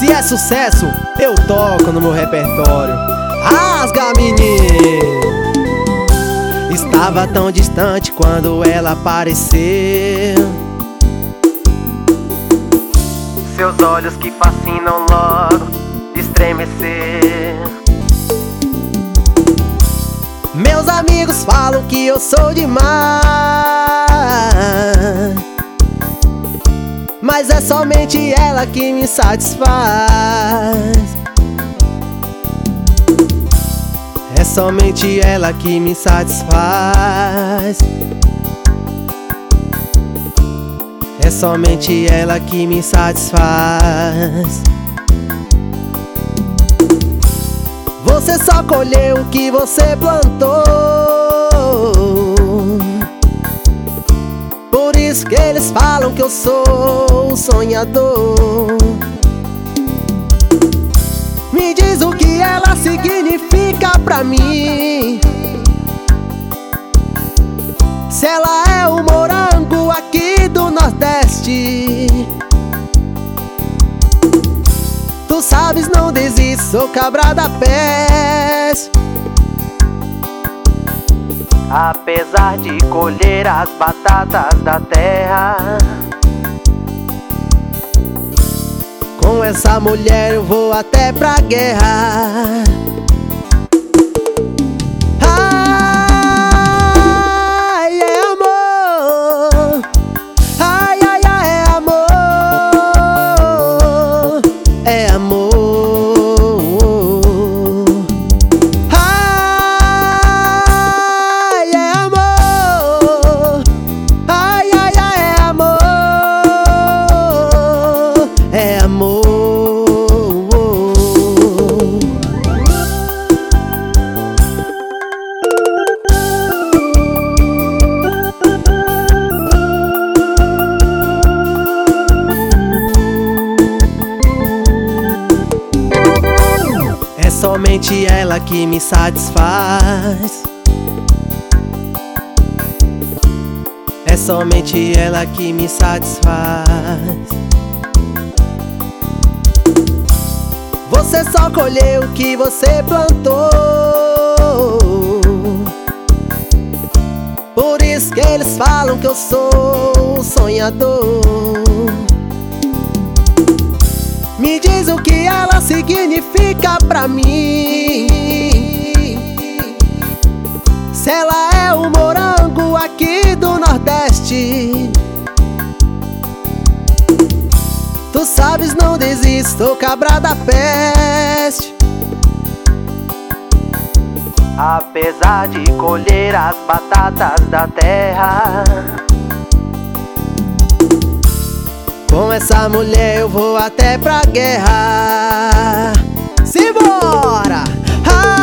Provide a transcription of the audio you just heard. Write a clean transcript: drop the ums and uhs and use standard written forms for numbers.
Se é sucesso, eu toco no meu repertório. Rasga, menino! Estava tão distante quando ela apareceu. Seus olhos que fascinam logo estremecer. Meus amigos falam que eu sou demais, mas é somente ela que me satisfaz. É somente ela que me satisfaz. É somente ela que me satisfaz. Você só colheu o que você plantou. Por isso que eles falam que eu sou um sonhador. Me diz o que ela significa pra mim. Se ela é o morango aqui do Nordeste. Tu sabes, não desisto, sou cabra da peste. Apesar de colher as batatas da terra, com essa mulher eu vou até pra guerra. Ai, é amor. Ai, ai, ai, é amor. É amor. Ai, é amor. Ai, ai, ai, é amor. É amor. É somente ela que me satisfaz. É somente ela que me satisfaz. Você só colheu o que você plantou. Por isso que eles falam que eu sou um sonhador. Me diz o que ela significa pra mim. Se ela é o morango aqui do Nordeste. Tu sabes, não desisto, sou cabra da peste. Apesar de colher as batatas da terra, com essa mulher eu vou até pra guerra. Simbora!